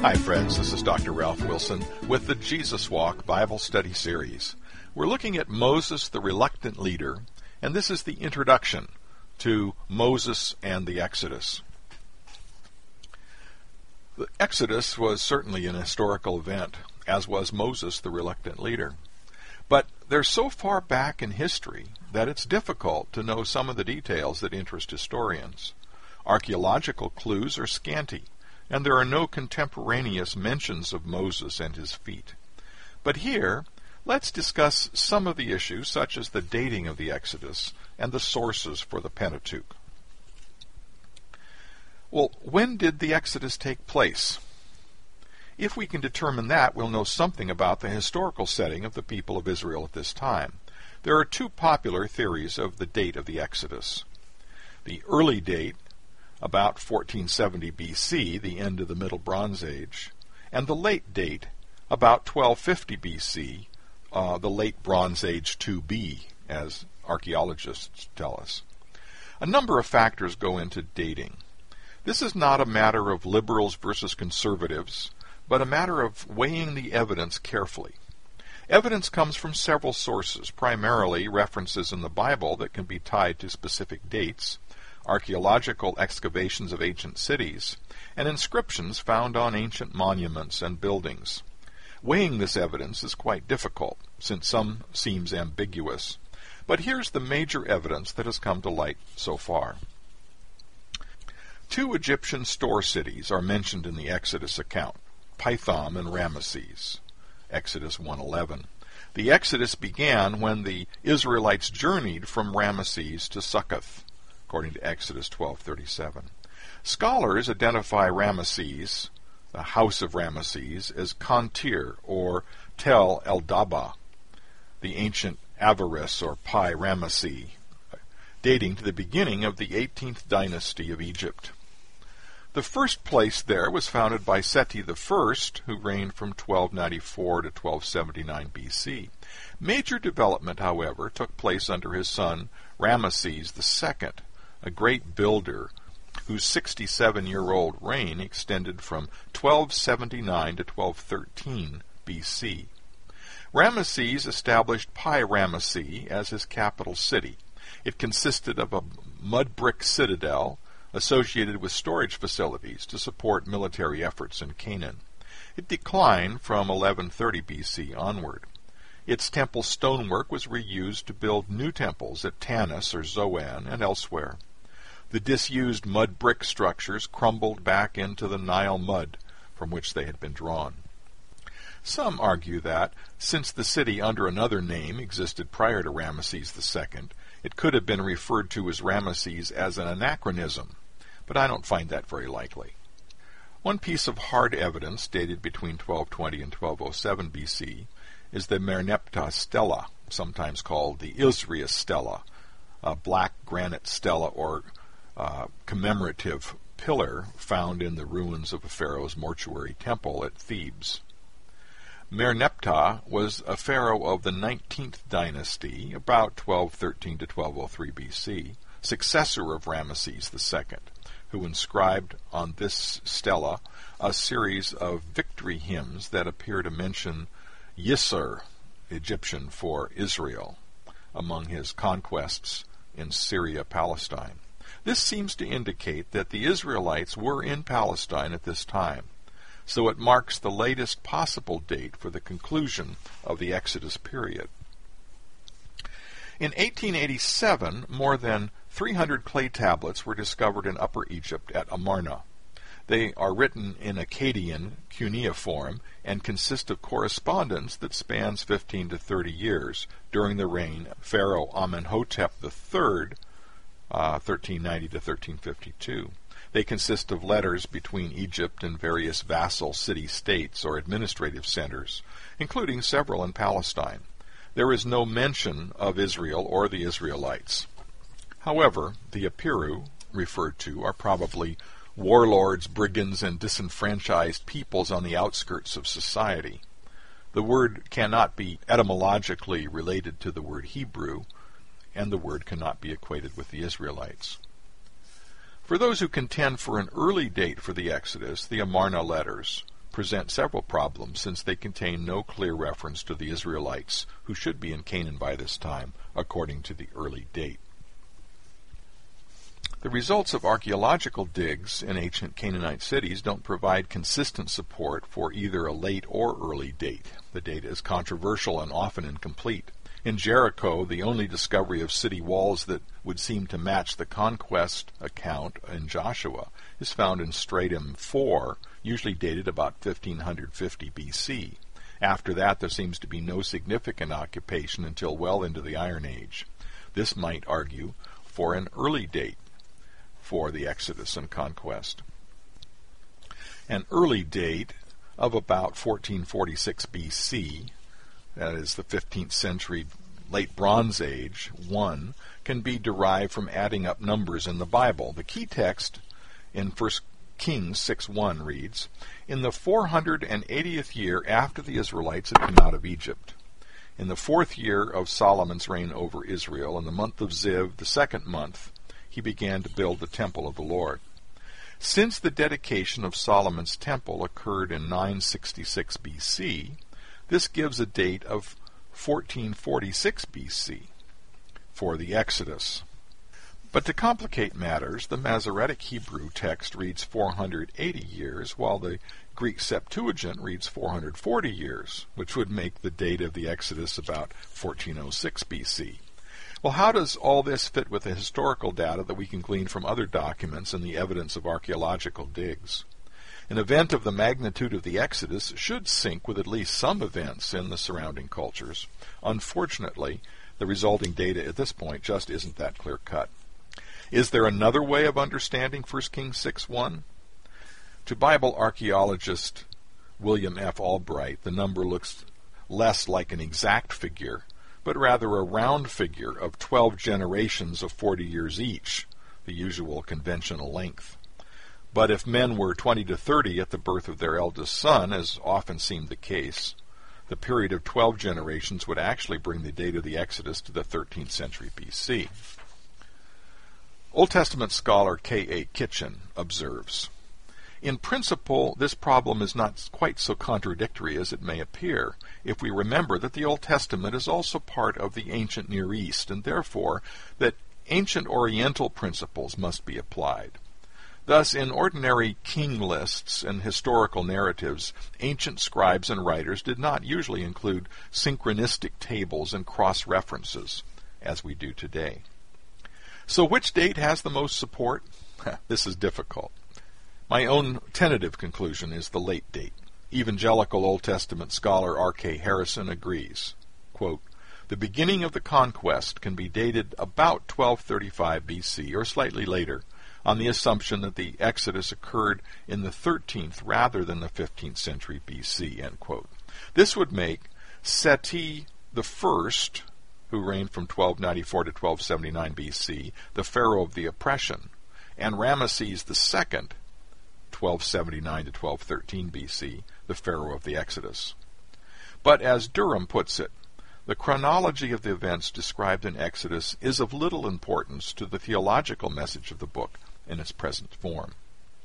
Hi friends, this is Dr. Ralph Wilson with the Jesus Walk Bible Study Series. We're looking at Moses the Reluctant Leader, and this is the introduction to Moses and the Exodus. The Exodus was certainly an historical event, as was Moses the Reluctant Leader. But they're so far back in history that it's difficult to know some of the details that interest historians. Archaeological clues are scanty, and there are no contemporaneous mentions of Moses and his feat. But here, let's discuss some of the issues, such as the dating of the Exodus and the sources for the Pentateuch. Well, when did the Exodus take place? If we can determine that, we'll know something about the historical setting of the people of Israel at this time. There are two popular theories of the date of the Exodus. The early date, about 1470 BC, the end of the Middle Bronze Age, and the late date, about 1250 BC, the Late Bronze Age 2B, as archaeologists tell us. A number of factors go into dating. This is not a matter of liberals versus conservatives, but a matter of weighing the evidence carefully. Evidence comes from several sources, primarily references in the Bible that can be tied to specific dates, archaeological excavations of ancient cities, and inscriptions found on ancient monuments and buildings. Weighing this evidence is quite difficult, since some seems ambiguous. But here's the major evidence that has come to light so far. Two Egyptian store cities are mentioned in the Exodus account, Pithom and Ramesses, Exodus 1:11. The Exodus began when the Israelites journeyed from Ramesses to Succoth, according to Exodus 12:37. Scholars identify Ramesses, the house of Ramesses, as Kantir or Tel el-Daba, the ancient Avaris or Pi Ramesses, dating to the beginning of the 18th dynasty of Egypt. The first place there was founded by Seti I, who reigned from 1294 to 1279 BC. Major development, however, took place under his son Ramesses II, a great builder whose 67-year-old reign extended from 1279 to 1213 BC. Ramesses established Pi Ramesses as his capital city. It consisted of a mud brick citadel associated with storage facilities to support military efforts in Canaan. It declined from 1130 BC onward. Its temple stonework was reused to build new temples at Tanis or Zoan and elsewhere. The disused mud brick structures crumbled back into the Nile mud from which they had been drawn. Some argue that, since the city under another name existed prior to Ramesses II, it could have been referred to as Ramesses as an anachronism, but I don't find that very likely. One piece of hard evidence dated between 1220 and 1207 BC is the Merneptah stela, sometimes called the Isrius stela, a black granite stela or commemorative pillar found in the ruins of a pharaoh's mortuary temple at Thebes. Merneptah was a pharaoh of the 19th dynasty, about 1213 to 1203 BC, successor of Ramesses II, who inscribed on this stela a series of victory hymns that appear to mention Yisr, Egyptian for Israel, among his conquests in Syria-Palestine. This seems to indicate that the Israelites were in Palestine at this time, so it marks the latest possible date for the conclusion of the Exodus period. In 1887, more than 300 clay tablets were discovered in Upper Egypt at Amarna. They are written in Akkadian cuneiform and consist of correspondence that spans 15 to 30 years during the reign of Pharaoh Amenhotep III, 1390 to 1352. They consist of letters between Egypt and various vassal city-states or administrative centers, including several in Palestine. There is no mention of Israel or the Israelites. However, the Apiru referred to are probably warlords, brigands, and disenfranchised peoples on the outskirts of society. The word cannot be etymologically related to the word Hebrew, and the word cannot be equated with the Israelites. For those who contend for an early date for the Exodus, the Amarna letters present several problems since they contain no clear reference to the Israelites, who should be in Canaan by this time, according to the early date. The results of archaeological digs in ancient Canaanite cities don't provide consistent support for either a late or early date. The data is controversial and often incomplete. In Jericho, the only discovery of city walls that would seem to match the conquest account in Joshua is found in Stratum 4, usually dated about 1550 BC. After that, there seems to be no significant occupation until well into the Iron Age. This might argue for an early date for the Exodus and conquest. An early date of about 1446 BC, that is the 15th century late Bronze Age, 1, can be derived from adding up numbers in the Bible. The key text in 1 Kings 6:1 reads, "In the 480th year after the Israelites had come out of Egypt, in the 4th year of Solomon's reign over Israel, in the month of Ziv, the 2nd month, he began to build the temple of the Lord." Since the dedication of Solomon's temple occurred in 966 BC, this gives a date of 1446 BC for the Exodus. But to complicate matters, the Masoretic Hebrew text reads 480 years, while the Greek Septuagint reads 440 years, which would make the date of the Exodus about 1406 BC. Well, how does all this fit with the historical data that we can glean from other documents and the evidence of archaeological digs? An event of the magnitude of the Exodus should sync with at least some events in the surrounding cultures. Unfortunately, the resulting data at this point just isn't that clear-cut. Is there another way of understanding 1 Kings 6:1? To Bible archaeologist William F. Albright, the number looks less like an exact figure, but rather a round figure of 12 generations of 40 years each, the usual conventional length. But if men were 20 to 30 at the birth of their eldest son, as often seemed the case, the period of 12 generations would actually bring the date of the Exodus to the 13th century BC. Old Testament scholar K.A. Kitchen observes, "In principle, this problem is not quite so contradictory as it may appear, if we remember that the Old Testament is also part of the ancient Near East, and therefore that ancient Oriental principles must be applied. Thus, in ordinary king lists and historical narratives, ancient scribes and writers did not usually include synchronistic tables and cross-references, as we do today. So which date has the most support? This is difficult. My own tentative conclusion is the late date. Evangelical Old Testament scholar R.K. Harrison agrees. Quote, "The beginning of the conquest can be dated about 1235 BC or slightly later, on the assumption that the Exodus occurred in the 13th rather than the 15th century BC." End quote. This would make Seti I, who reigned from 1294 to 1279 BC, the pharaoh of the oppression, and Ramesses II, 1279 to 1213 BC, the pharaoh of the Exodus. But as Durham puts it, the chronology of the events described in Exodus is of little importance to the theological message of the book in its present form.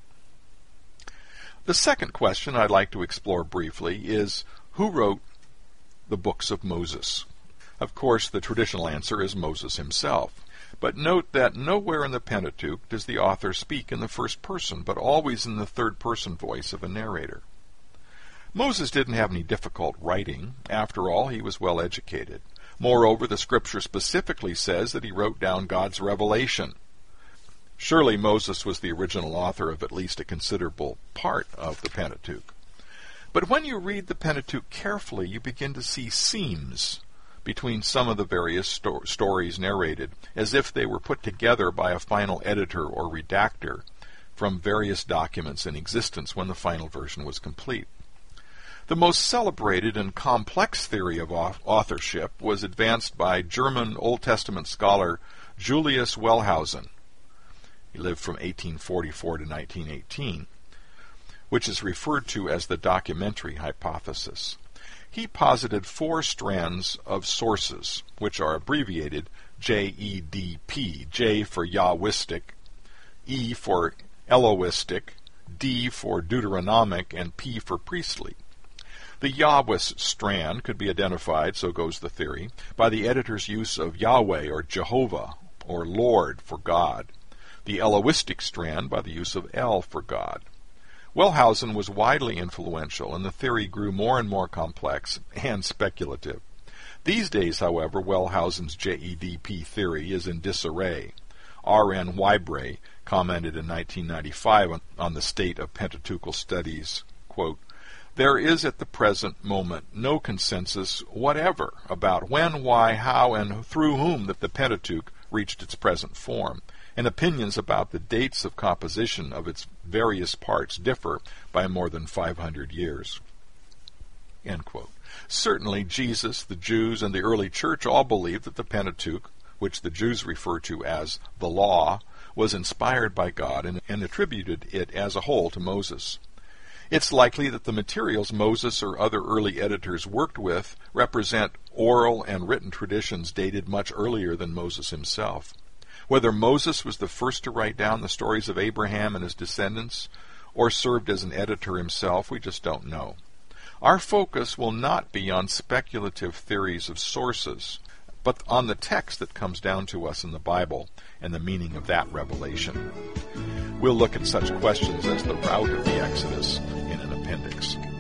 The second question I'd like to explore briefly is, who wrote the books of Moses? Of course, the traditional answer is Moses himself. But note that nowhere in the Pentateuch does the author speak in the first person, but always in the third-person voice of a narrator. Moses didn't have any difficult writing. After all, he was well educated. Moreover, the Scripture specifically says that he wrote down God's revelation. Surely Moses was the original author of at least a considerable part of the Pentateuch. But when you read the Pentateuch carefully, you begin to see seams between some of the various stories narrated, as if they were put together by a final editor or redactor from various documents in existence when the final version was complete. The most celebrated and complex theory of authorship was advanced by German Old Testament scholar Julius Wellhausen. He lived from 1844 to 1918, which is referred to as the documentary hypothesis. He posited 4 strands of sources, which are abbreviated JEDP, J for Yahwistic, E for Elohistic, D for Deuteronomic, and P for priestly. The Yahwist strand could be identified, so goes the theory, by the editor's use of Yahweh or Jehovah or Lord for God. The Elohistic strand by the use of El for God. Wellhausen was widely influential, and the theory grew more and more complex and speculative. These days, however, Wellhausen's JEDP theory is in disarray. R.N. Whybray commented in 1995 on the state of Pentateuchal studies, quote, "There is at the present moment no consensus whatever about when, why, how, and through whom the Pentateuch reached its present form, and opinions about the dates of composition of its various parts differ by more than 500 years." End quote. Certainly Jesus, the Jews, and the early church all believed that the Pentateuch, which the Jews refer to as the Law, was inspired by God and attributed it as a whole to Moses. It's likely that the materials Moses or other early editors worked with represent oral and written traditions dated much earlier than Moses himself. Whether Moses was the first to write down the stories of Abraham and his descendants, or served as an editor himself, we just don't know. Our focus will not be on speculative theories of sources, but on the text that comes down to us in the Bible and the meaning of that revelation. We'll look at such questions as the route of the Exodus in an appendix.